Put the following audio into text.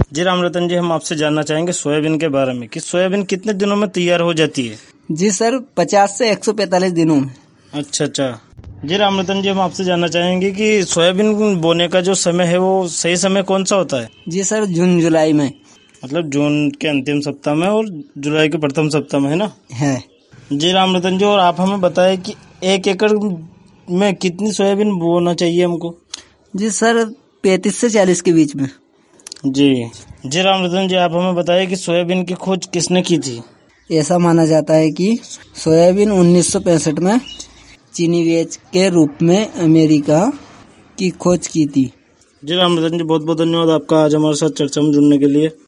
जी रामरतन जी, हम आपसे जानना चाहेंगे सोयाबीन के बारे में कि सोयाबीन कितने दिनों में तैयार हो जाती है। जी सर, 50 से 145 दिनों में। अच्छा। जी रामरतन जी, हम आपसे जानना चाहेंगे कि सोयाबीन बोने का जो समय है वो सही समय कौन सा होता है। जी सर, जून जुलाई में मतलब जून के अंतिम सप्ताह में और जुलाई के प्रथम सप्ताह में, है ना। है। जी रामरतन जी, और आप हमें बताएं कि 1 एकड़ में कितनी सोयाबीन बोना चाहिए हमको। जी सर, 35 से 40 के बीच में। जी रामरतन जी, आप हमें बताएं कि सोयाबीन की खोज किसने की थी। ऐसा माना जाता है कि सोयाबीन 1965 में चीनी वेज के रूप में अमेरिका की खोज की थी। जी रामरतन जी, बहुत बहुत धन्यवाद आपका आज हमारे साथ चर्चा में जुड़ने के लिए।